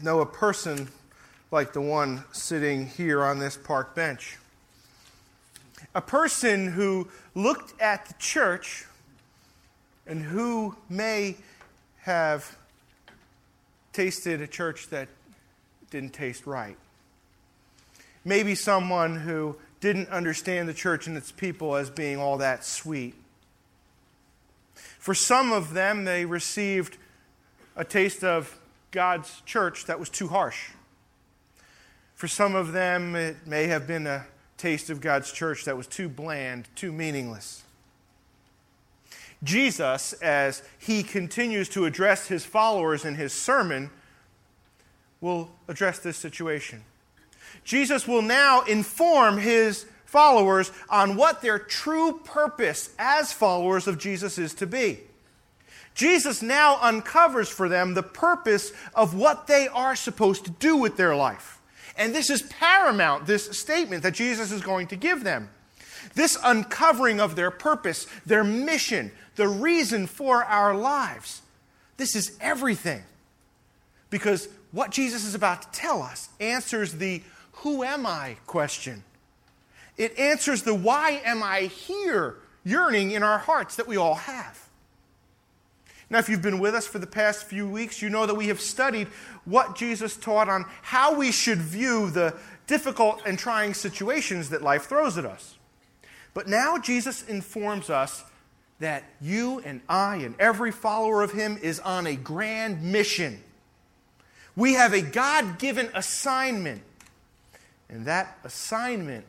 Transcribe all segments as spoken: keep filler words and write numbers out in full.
know a person like the one sitting here on this park bench. A person who looked at the church and who may have tasted a church that didn't taste right. Maybe someone who didn't understand the church and its people as being all that sweet. For some of them, they received a taste of God's church that was too harsh. For some of them, it may have been a taste of God's church that was too bland, too meaningless. Jesus, as he continues to address his followers in his sermon, will address this situation. Jesus will now inform his followers on what their true purpose as followers of Jesus is to be. Jesus now uncovers for them the purpose of what they are supposed to do with their life. And this is paramount, this statement that Jesus is going to give them. This uncovering of their purpose, their mission, the reason for our lives. This is everything. Because what Jesus is about to tell us answers the who am I question. It answers the why am I here yearning in our hearts that we all have. Now, if you've been with us for the past few weeks, you know that we have studied what Jesus taught on how we should view the difficult and trying situations that life throws at us. But now Jesus informs us that you and I and every follower of him is on a grand mission. We have a God-given assignment, and that assignment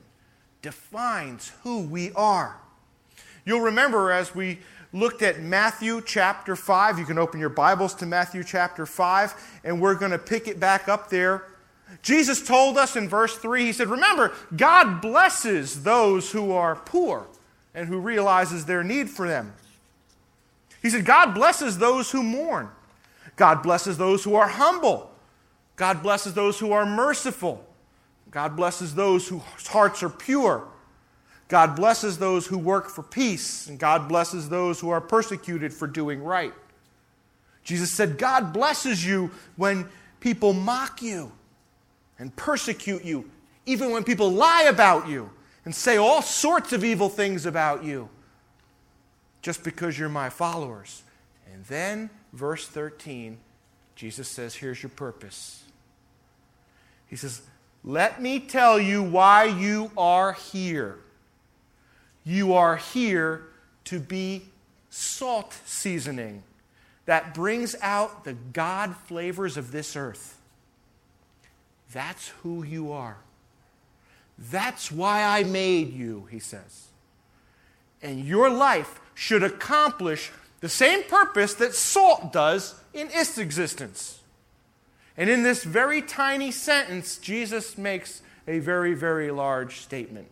defines who we are. You'll remember as we looked at Matthew chapter five. You can open your Bibles to Matthew chapter five, and we're going to pick it back up there. Jesus told us in verse three, he said, remember, God blesses those who are poor and who realizes their need for them. He said, God blesses those who mourn. God blesses those who are humble. God blesses those who are merciful. God blesses those whose hearts are pure. God blesses those who work for peace, and God blesses those who are persecuted for doing right. Jesus said, God blesses you when people mock you and persecute you, even when people lie about you and say all sorts of evil things about you, just because you're my followers. And then, verse thirteen, Jesus says, here's your purpose. He says, let me tell you why you are here. You are here to be salt seasoning that brings out the God flavors of this earth. That's who you are. That's why I made you, he says. And your life should accomplish the same purpose that salt does in its existence. And in this very tiny sentence, Jesus makes a very, very large statement.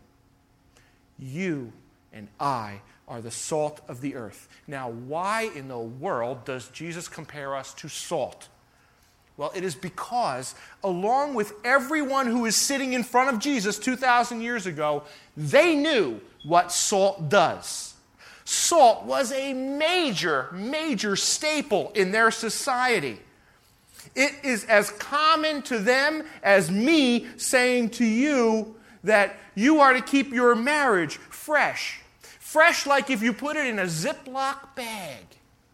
You and I are the salt of the earth. Now, why in the world does Jesus compare us to salt? Well, it is because, along with everyone who is sitting in front of Jesus two thousand years ago, they knew what salt does. Salt was a major, major staple in their society. It is as common to them as me saying to you that you are to keep your marriage fresh. Fresh like if you put it in a Ziploc bag.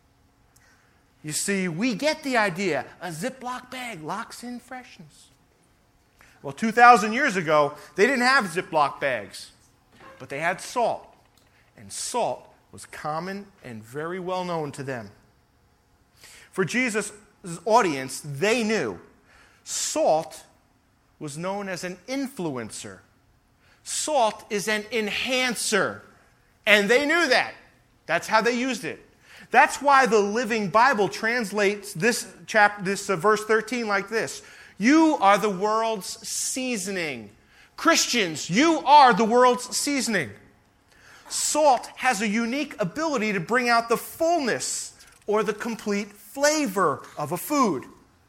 You see, we get the idea. A Ziploc bag locks in freshness. Well, two thousand years ago, they didn't have Ziploc bags, but they had salt. And salt was common and very well known to them. For Jesus' audience, they knew salt was known as an influencer. Salt is an enhancer. And they knew that. That's how they used it. That's why the Living Bible translates this chapter, this uh, verse thirteen like this. You are the world's seasoning. Christians, you are the world's seasoning. Salt has a unique ability to bring out the fullness or the complete flavor of a food.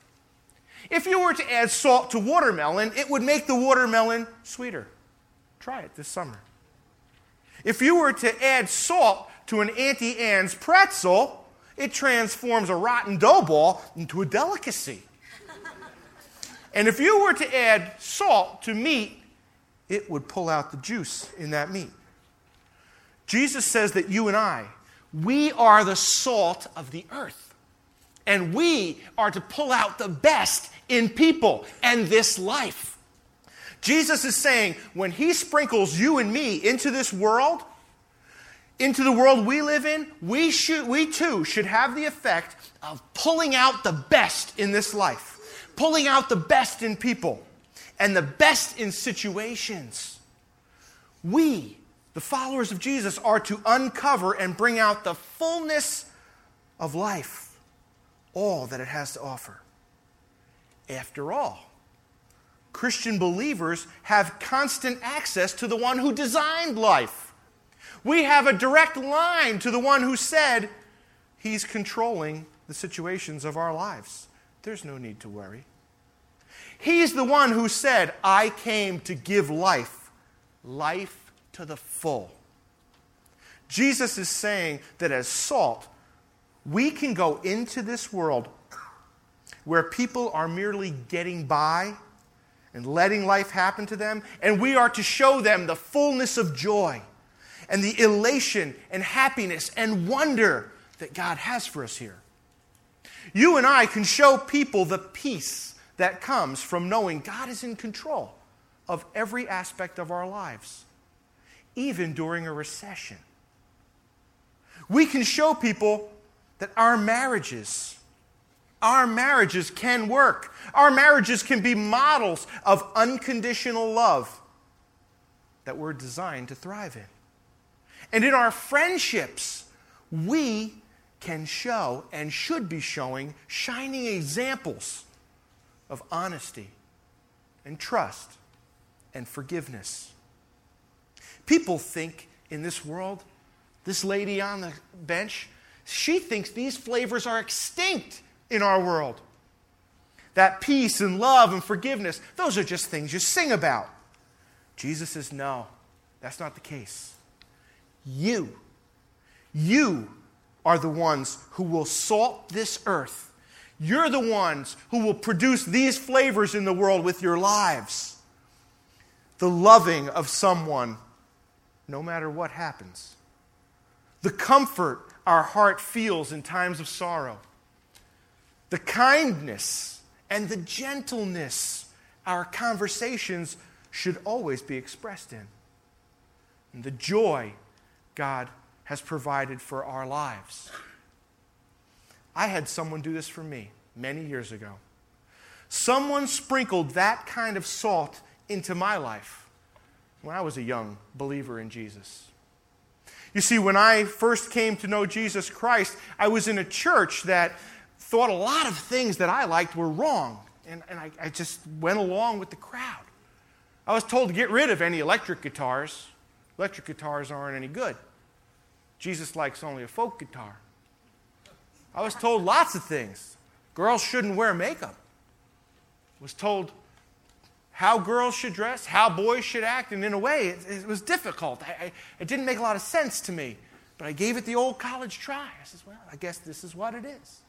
If you were to add salt to watermelon, it would make the watermelon sweeter. Try it this summer. If you were to add salt to an Auntie Anne's pretzel, it transforms a rotten dough ball into a delicacy. And if you were to add salt to meat, it would pull out the juice in that meat. Jesus says that you and I, we are the salt of the earth. And we are to pull out the best in people and this life. Jesus is saying when he sprinkles you and me into this world, into the world we live in, we should, we too should have the effect of pulling out the best in this life, pulling out the best in people, and the best in situations. We, the followers of Jesus, are to uncover and bring out the fullness of life, all that it has to offer. After all, Christian believers have constant access to the one who designed life. We have a direct line to the one who said he's controlling the situations of our lives. There's no need to worry. He's the one who said, I came to give life, life to the full. Jesus is saying that as salt, we can go into this world where people are merely getting by and letting life happen to them, and we are to show them the fullness of joy and the elation and happiness and wonder that God has for us here. You and I can show people the peace that comes from knowing God is in control of every aspect of our lives, even during a recession. We can show people that our marriages, our marriages can work. Our marriages can be models of unconditional love that we're designed to thrive in. And in our friendships, we can show and should be showing shining examples of honesty and trust and forgiveness. People think in this world, this lady on the bench, she thinks these flavors are extinct in our world. That peace and love and forgiveness, those are just things you sing about. Jesus says, no, that's not the case. You, you are the ones who will salt this earth. You're the ones who will produce these flavors in the world with your lives. The loving of someone, no matter what happens. The comfort our heart feels in times of sorrow. The kindness and the gentleness our conversations should always be expressed in. And the joy God has provided for our lives. I had someone do this for me many years ago. Someone sprinkled that kind of salt into my life when I was a young believer in Jesus. You see, when I first came to know Jesus Christ, I was in a church that thought a lot of things that I liked were wrong. And, and I, I just went along with the crowd. I was told to get rid of any electric guitars. Electric guitars aren't any good. Jesus likes only a folk guitar. I was told lots of things. Girls shouldn't wear makeup. I was told how girls should dress, how boys should act, and in a way, it, it was difficult. I, I, it didn't make a lot of sense to me, but I gave it the old college try. I said, well, I guess this is what it is.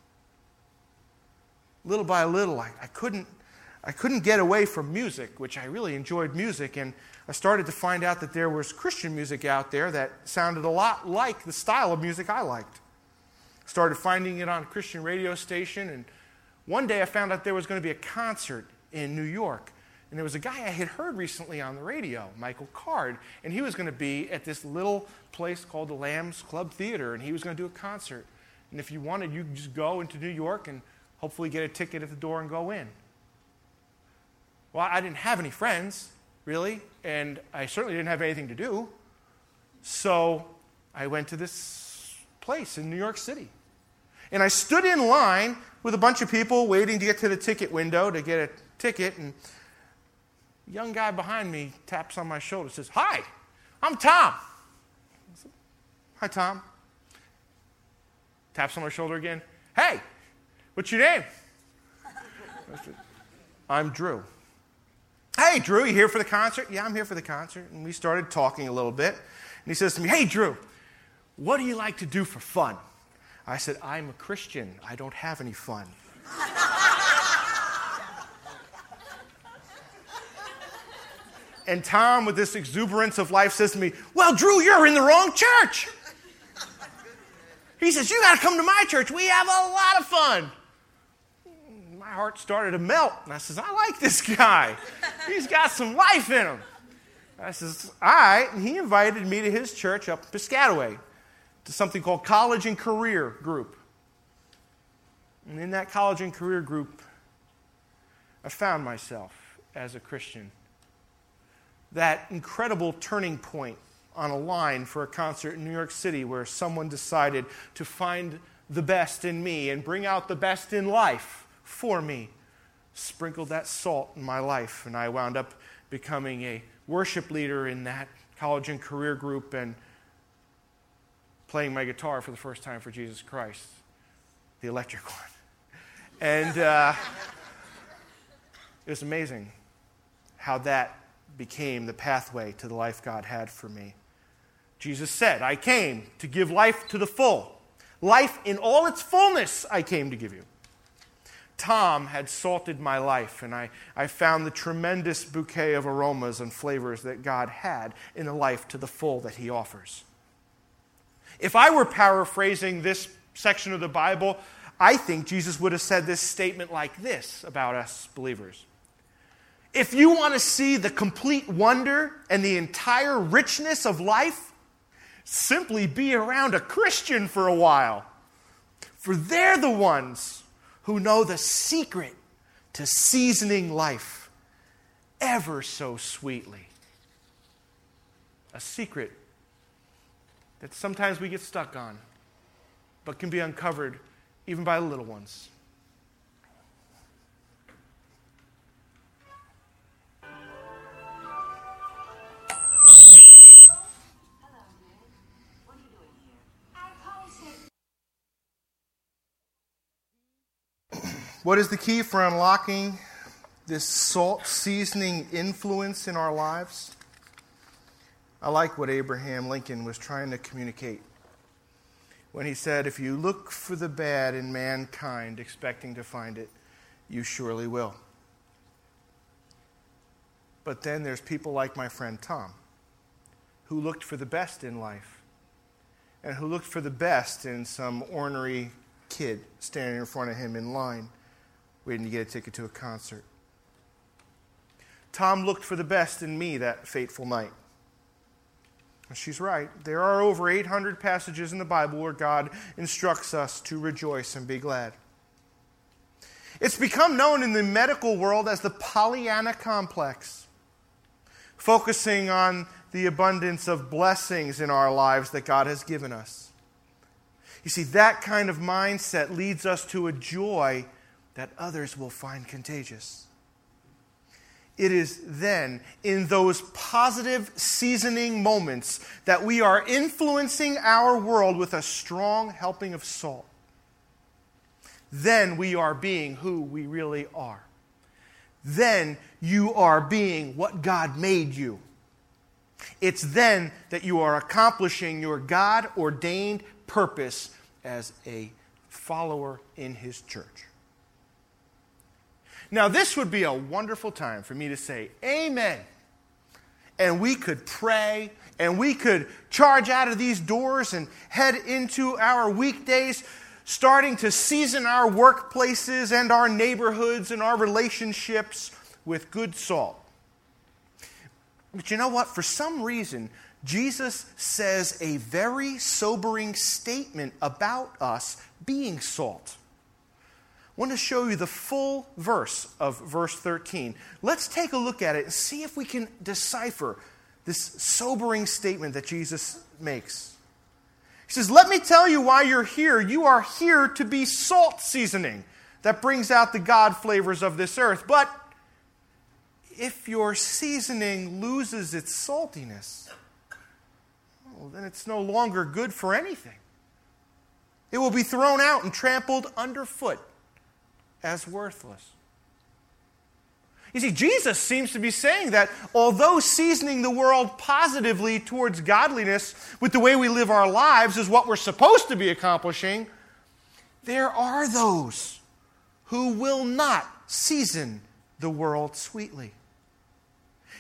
Little by little, I, I couldn't I couldn't get away from music, which I really enjoyed music, and I started to find out that there was Christian music out there that sounded a lot like the style of music I liked. Started finding it on a Christian radio station, and one day I found out there was going to be a concert in New York. And there was a guy I had heard recently on the radio, Michael Card, and he was going to be at this little place called the Lambs Club Theater, and he was going to do a concert. And if you wanted, you could just go into New York and hopefully get a ticket at the door and go in. Well, I didn't have any friends, really, and I certainly didn't have anything to do. So I went to this place in New York City. And I stood in line with a bunch of people waiting to get to the ticket window to get a ticket, and a young guy behind me taps on my shoulder and says, "Hi, I'm Tom." I said, "Hi, Tom." Taps on my shoulder again. "Hey, what's your name?" I said, "I'm Drew." "Hey, Drew, you here for the concert?" "Yeah, I'm here for the concert." And we started talking a little bit. And he says to me, "Hey, Drew, what do you like to do for fun?" I said, "I'm a Christian. I don't have any fun." And Tom, with this exuberance of life, says to me, well, Drew, you're in the wrong church. He says, you got to come to my church. We have a lot of fun. My heart started to melt. And I says, I like this guy. He's got some life in him. I says, all right. And he invited me to his church up in Piscataway to something called College and Career Group. And in that College and Career Group, I found myself as a Christian. That incredible turning point on a line for a concert in New York City where someone decided to find the best in me and bring out the best in life for me, sprinkled that salt in my life, and I wound up becoming a worship leader in that College and Career Group and playing my guitar for the first time for Jesus Christ, the electric one. And uh, it was amazing how that became the pathway to the life God had for me. Jesus said, I came to give life to the full. Life in all its fullness I came to give you. Tom had salted my life, and I, I found the tremendous bouquet of aromas and flavors that God had in the life to the full that he offers. If I were paraphrasing this section of the Bible, I think Jesus would have said this statement like this about us believers. If you want to see the complete wonder and the entire richness of life, simply be around a Christian for a while. For they're the ones who know the secret to seasoning life ever so sweetly. A secret that sometimes we get stuck on, but can be uncovered even by the little ones. What is the key for unlocking this salt seasoning influence in our lives? I like what Abraham Lincoln was trying to communicate when he said, if you look for the bad in mankind, expecting to find it, you surely will. But then there's people like my friend Tom, who looked for the best in life, and who looked for the best in some ornery kid standing in front of him in line, waiting to get a ticket to a concert. Tom looked for the best in me that fateful night. And she's right. There are over eight hundred passages in the Bible where God instructs us to rejoice and be glad. It's become known in the medical world as the Pollyanna complex, focusing on the abundance of blessings in our lives that God has given us. You see, that kind of mindset leads us to a joy that others will find contagious. It is then, in those positive seasoning moments, that we are influencing our world with a strong helping of salt. Then we are being who we really are. Then you are being what God made you. It's then that you are accomplishing your God-ordained purpose as a follower in His church. Now, this would be a wonderful time for me to say amen. And we could pray, and we could charge out of these doors and head into our weekdays, starting to season our workplaces and our neighborhoods and our relationships with good salt. But you know what? For some reason, Jesus says a very sobering statement about us being salt. I want to show you the full verse of verse thirteen. Let's take a look at it and see if we can decipher this sobering statement that Jesus makes. He says, let me tell you why you're here. You are here to be salt seasoning that brings out the God flavors of this earth. But if your seasoning loses its saltiness, well, then it's no longer good for anything. It will be thrown out and trampled underfoot as worthless. You see, Jesus seems to be saying that although seasoning the world positively towards godliness with the way we live our lives is what we're supposed to be accomplishing, there are those who will not season the world sweetly.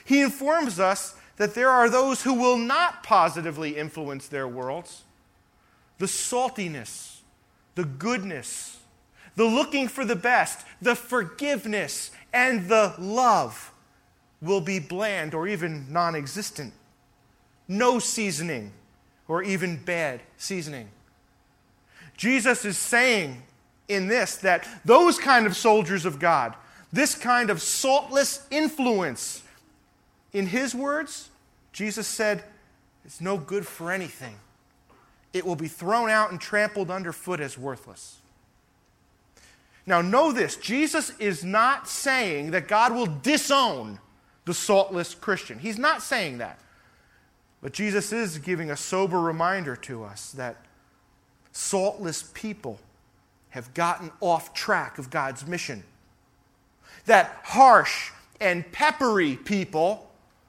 He informs us that there are those who will not positively influence their worlds. The saltiness, the goodness, the looking for the best, the forgiveness, and the love will be bland or even non-existent. No seasoning or even bad seasoning. Jesus is saying in this that those kind of soldiers of God, this kind of saltless influence, in his words, Jesus said, it's no good for anything. It will be thrown out and trampled underfoot as worthless. Now know this, Jesus is not saying that God will disown the saltless Christian. He's not saying that. But Jesus is giving a sober reminder to us that saltless people have gotten off track of God's mission. That harsh and peppery people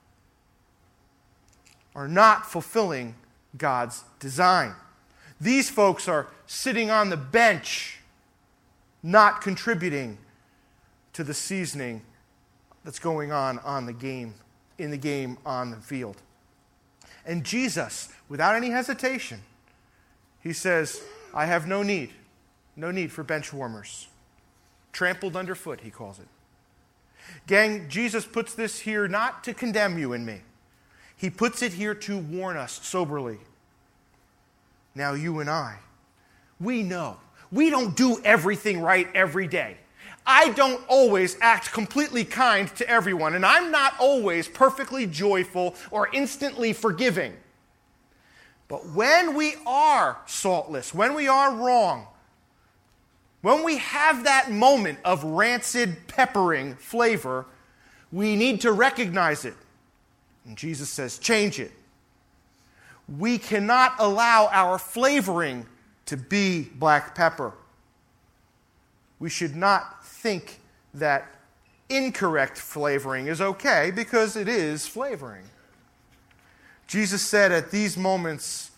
are not fulfilling God's design. These folks are sitting on the bench, not contributing to the seasoning that's going on on the game, in the game on the field. And Jesus, without any hesitation, he says, I have no need, no need for bench warmers. Trampled underfoot, he calls it. Gang, Jesus puts this here not to condemn you and me. He puts it here to warn us soberly. Now you and I, we know we don't do everything right every day. I don't always act completely kind to everyone, and I'm not always perfectly joyful or instantly forgiving. But when we are saltless, when we are wrong, when we have that moment of rancid peppering flavor, we need to recognize it. And Jesus says, change it. We cannot allow our flavoring to be black pepper. We should not think that incorrect flavoring is okay because it is flavoring. Jesus said at these moments,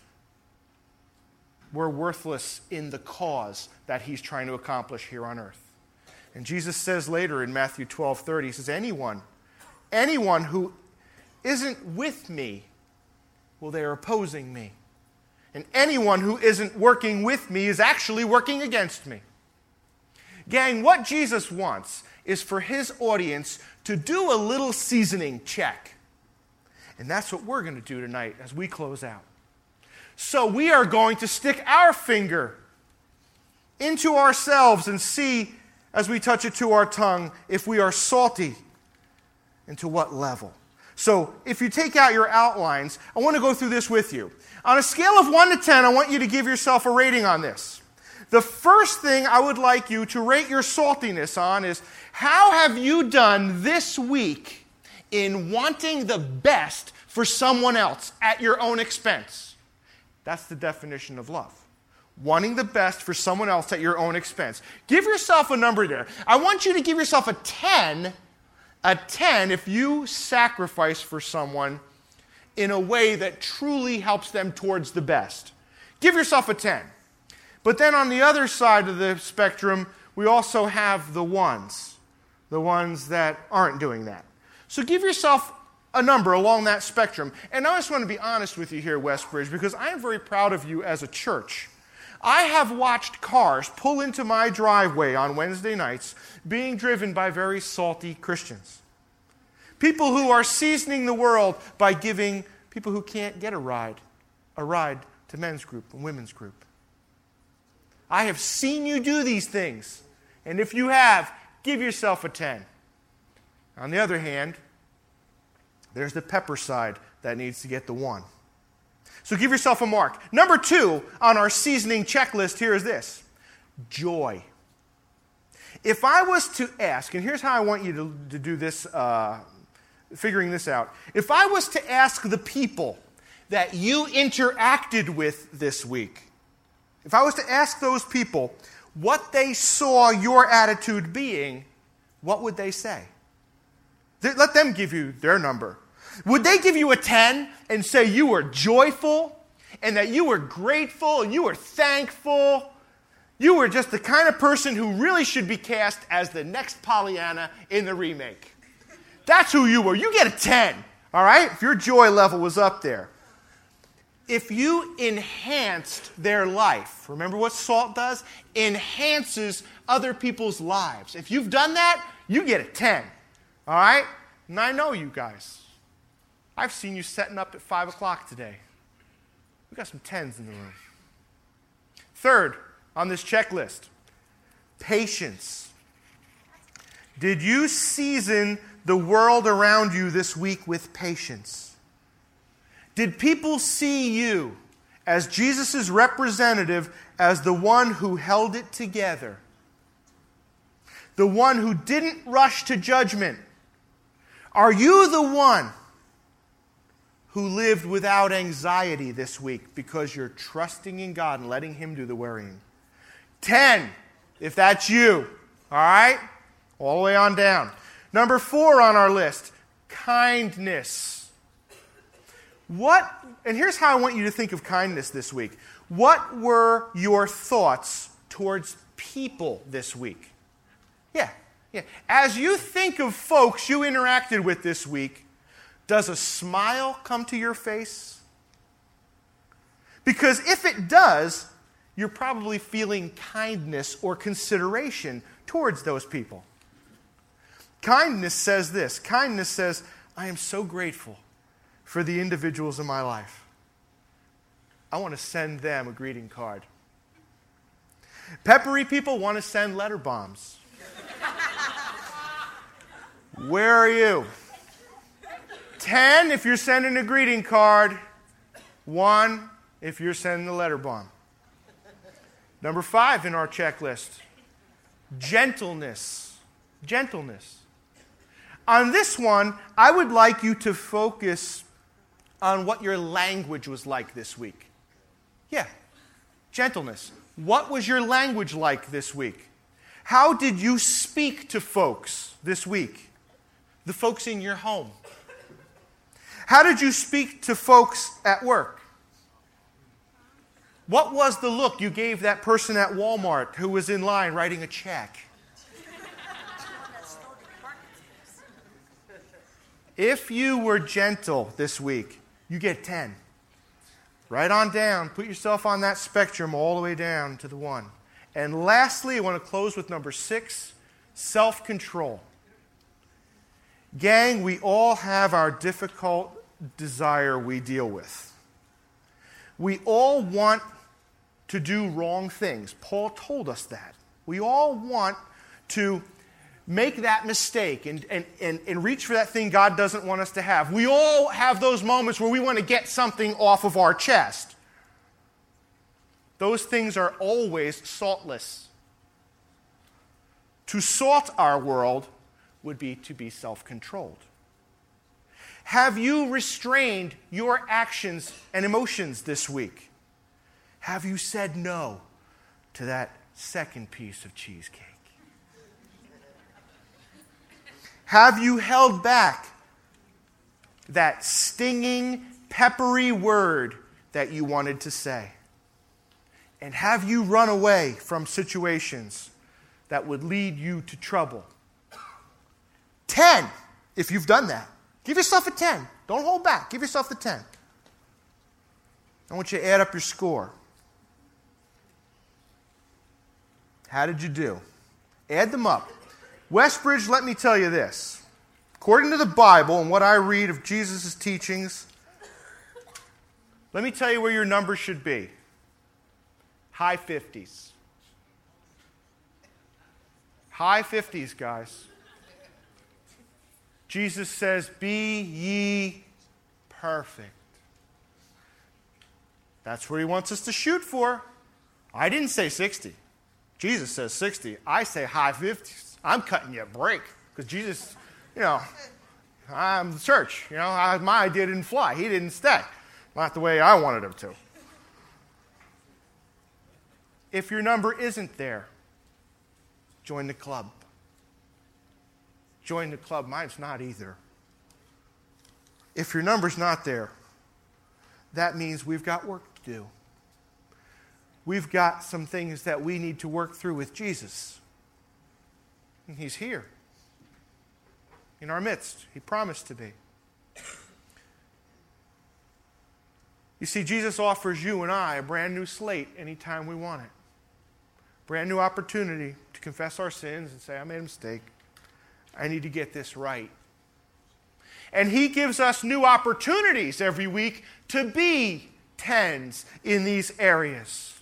we're worthless in the cause that he's trying to accomplish here on earth. And Jesus says later in Matthew twelve thirty, he says, anyone, anyone who isn't with me, well, they are opposing me. And anyone who isn't working with me is actually working against me. Gang, what Jesus wants is for his audience to do a little seasoning check. And that's what we're going to do tonight as we close out. So we are going to stick our finger into ourselves and see, as we touch it to our tongue, if we are salty and to what level. So if you take out your outlines, I want to go through this with you. On a scale of one to ten, I want you to give yourself a rating on this. The first thing I would like you to rate your saltiness on is, how have you done this week in wanting the best for someone else at your own expense? That's the definition of love. Wanting the best for someone else at your own expense. Give yourself a number there. I want you to give yourself a ten, a ten if you sacrifice for someone in a way that truly helps them towards the best. Give yourself a ten. But then on the other side of the spectrum, we also have the ones, the ones that aren't doing that. So give yourself a number along that spectrum. And I just want to be honest with you here, Westbridge, because I am very proud of you as a church. I have watched cars pull into my driveway on Wednesday nights being driven by very salty Christians. People who are seasoning the world by giving people who can't get a ride, a ride to men's group and women's group. I have seen you do these things. And if you have, give yourself a ten. On the other hand, there's the pepper side that needs to get the one. So give yourself a mark. Number two on our seasoning checklist here is this: joy. If I was to ask, and here's how I want you to, to do this, uh, figuring this out. If I was to ask the people that you interacted with this week, if I was to ask those people what they saw your attitude being, what would they say? Let them give you their number. Would they give you a ten and say you were joyful and that you were grateful and you were thankful? You were just the kind of person who really should be cast as the next Pollyanna in the remake. That's who you were. You get a ten. All right? If your joy level was up there. If you enhanced their life, remember what salt does? Enhances other people's lives. If you've done that, you get a ten. All right? And I know you guys. I've seen you setting up at five o'clock today. We've got some tens in the room. Third on this checklist, patience. Did you season the world around you this week with patience? Did people see you as Jesus' representative, as the one who held it together? The one who didn't rush to judgment? Are you the one who lived without anxiety this week because you're trusting in God and letting Him do the worrying? Ten, if that's you. All right? All the way on down. Number four on our list, kindness. What, and here's how I want you to think of kindness this week. What were your thoughts towards people this week? Yeah, yeah. As you think of folks you interacted with this week, does a smile come to your face? Because if it does, you're probably feeling kindness or consideration towards those people. Kindness says this. Kindness says, I am so grateful for the individuals in my life. I want to send them a greeting card. Peppery people want to send letter bombs. Where are you? Ten if you're sending a greeting card. One if you're sending the letter bomb. Number five in our checklist, gentleness. Gentleness. On this one, I would like you to focus on what your language was like this week. Yeah, gentleness. What was your language like this week? How did you speak to folks this week? The folks in your home. How did you speak to folks at work? What was the look you gave that person at Walmart who was in line writing a check? If you were gentle this week, you get ten. Right on down. Put yourself on that spectrum all the way down to the one. And lastly, I want to close with number six, self-control. Gang, we all have our difficult desire we deal with. We all want to do wrong things. Paul told us that. We all want to make that mistake and, and, and, and reach for that thing God doesn't want us to have. We all have those moments where we want to get something off of our chest. Those things are always saltless. To salt our world would be to be self-controlled. Have you restrained your actions and emotions this week? Have you said no to that second piece of cheesecake? Have you held back that stinging, peppery word that you wanted to say? And have you run away from situations that would lead you to trouble? Ten, if you've done that. Give yourself a ten. Don't hold back. Give yourself the ten. I want you to add up your score. How did you do? Add them up. Westbridge, let me tell you this. According to the Bible and what I read of Jesus' teachings, let me tell you where your number should be. High fifties. High fifties, guys. Jesus says, be ye perfect. That's where He wants us to shoot for. I didn't say sixty. Jesus says sixty. I say high fifties. I'm cutting you a break because Jesus, you know, I'm the church. You know, I, my idea didn't fly. He didn't stay. Not the way I wanted him to. If your number isn't there, join the club. Join the club. Mine's not either. If your number's not there, that means we've got work to do. We've got some things that we need to work through with Jesus. And He's here. in our midst. He promised to be. You see, Jesus offers you and I a brand new slate anytime we want it. Brand new opportunity to confess our sins and say, I made a mistake. I need to get this right. And He gives us new opportunities every week to be tens in these areas.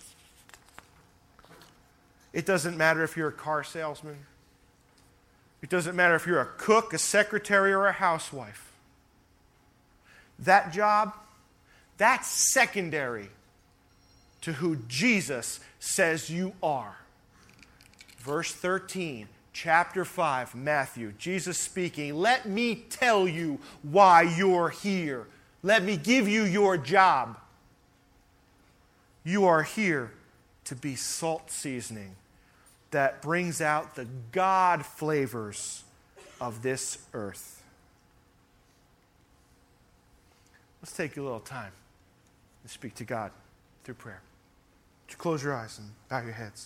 It doesn't matter if you're a car salesman. It doesn't matter if you're a cook, a secretary, or a housewife. That job, that's secondary to who Jesus says you are. Verse thirteen, chapter five, Matthew, Jesus speaking, let me tell you why you're here. Let me give you your job. You are here to be salt seasoning that brings out the God flavors of this earth. Let's take a little time and speak to God through prayer. Would you close your eyes and bow your heads?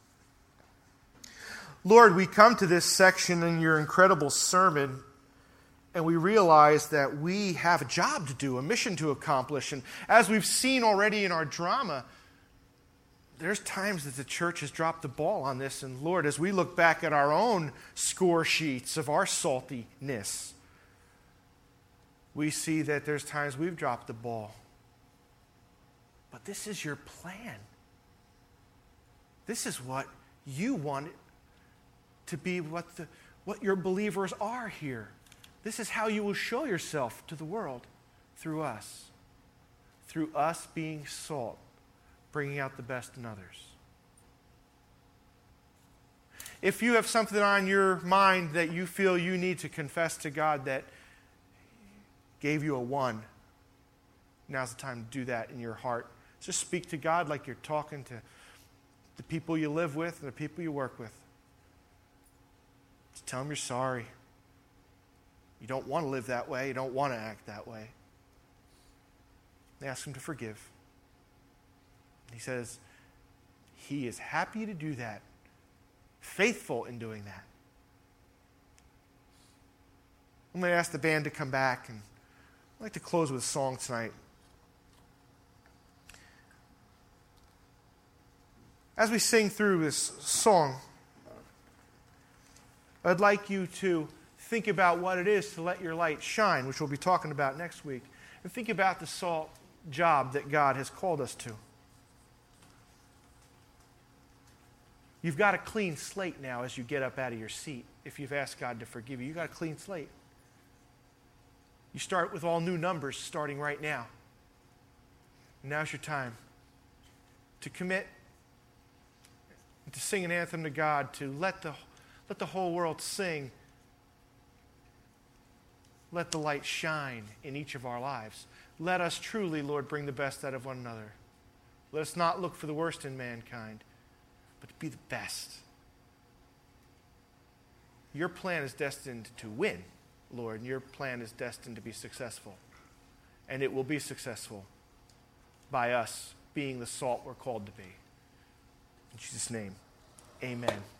Lord, we come to this section in your incredible sermon, and we realize that we have a job to do, a mission to accomplish. And as we've seen already in our drama, there's times that the church has dropped the ball on this. And Lord, as we look back at our own score sheets of our saltiness, we see that there's times we've dropped the ball. But this is your plan. This is what you want to be, what, the, what your believers are here. This is how you will show yourself to the world, through us. Through us being salt, bringing out the best in others. If you have something on your mind that you feel you need to confess to God that gave you a one, now's the time to do that in your heart. Just speak to God like you're talking to the people you live with and the people you work with. Just tell them you're sorry. You don't want to live that way. You don't want to act that way. Ask Him to forgive. He says He is happy to do that, faithful in doing that. I'm going to ask the band to come back, and I'd like to close with a song tonight. As we sing through this song, I'd like you to think about what it is to let your light shine, which we'll be talking about next week, and think about the salt job that God has called us to. You've got a clean slate now as you get up out of your seat. If you've asked God to forgive you, you've got a clean slate. You start with all new numbers starting right now. And now's your time to commit and to sing an anthem to God, to let the, let the whole world sing. Let the light shine in each of our lives. Let us truly, Lord, bring the best out of one another. Let us not look for the worst in mankind, but to be the best. Your plan is destined to win, Lord, and your plan is destined to be successful. And it will be successful by us being the salt we're called to be. In Jesus' name, amen.